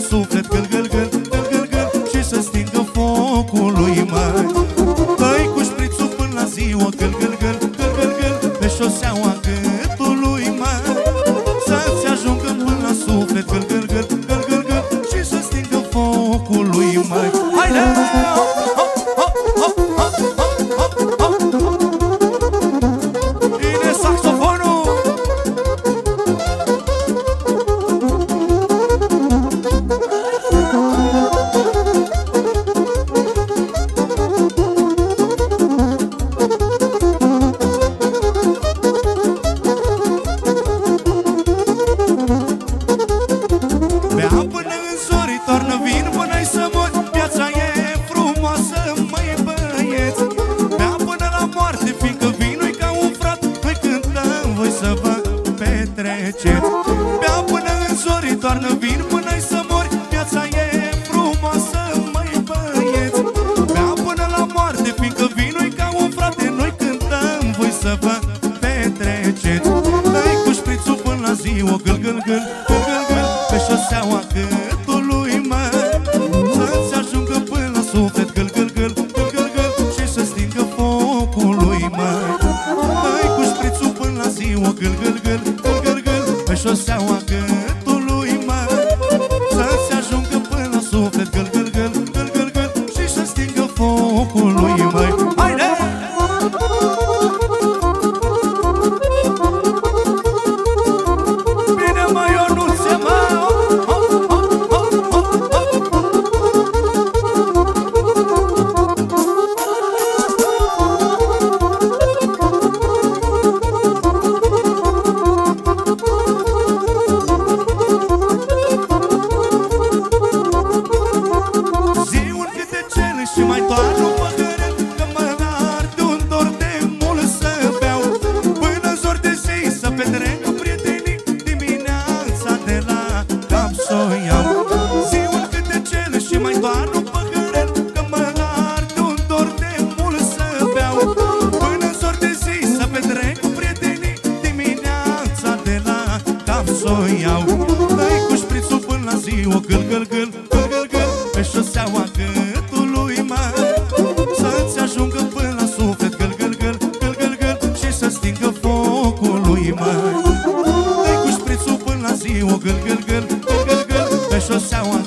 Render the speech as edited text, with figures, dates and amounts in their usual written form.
suflet, gâl, gâl, gâl, gâl, gâl, gâl, și să stingă focului, măi. Dă-i cu șprițul până la ziua, gâl, gâl, gâl, gâl, gâl, gâl, pe șoseaua gâtului, măi. Să-ți ajungă până la suflet, gâl, gâl, gâl, gâl, gâl, gâl, și să stingă focului, măi. Haide! Bea până în zori, toarnă vin până-i să mori. Viața e frumoasă, măi băieți. Bea până la moarte, fiindcă vinul-i ca un frate. Noi cântăm, voi să vă petreceți. Dă-i cu șprițul până la ziua, gâl, gâl, gâl, gâl, gâl, gâl, pe șoseaua câtului, mă. Să-ți ajungă până la suflet, gâl, gâl, gâl, gâl, gâl, gâl, și să stingă focului, mă. Dă-i cu șprițul până la ziua, gâl, gâl, gâl, pe șoseaua gâtului, mă. Să-ți ajungă până la suflet, gâl, gâl, gâl, gâl, gâl, gâl, și să stingă focului, măi. Haide! Bine, mă, Ionuțe, mă! Și mai toarnă un păhărel, că mă arde un dor de mult să beau. Până zor de zi să petrec cu prietenii, dimineața de la cap s-o iau. Ziua câte cele și mai toarnă un păhărel, că mă arde un dor de mult să beau. Până zor de zi să petrec cu prietenii, dimineața de la cap s-o iau. Dă-i cu șprițul până la ziua, gâl, gâl, gâl, gâl, gâl, gâl, pe șoseaua gâtului, mă. Să-ți ajungă până la suflet, gâl, gâl, gâl, gâl, gâl, gâl, și să stingă focului, mă. Dă-i cu șprițul până la ziua, gâl, gâl, gâl, gâl, gâl, gâl, pe șoseaua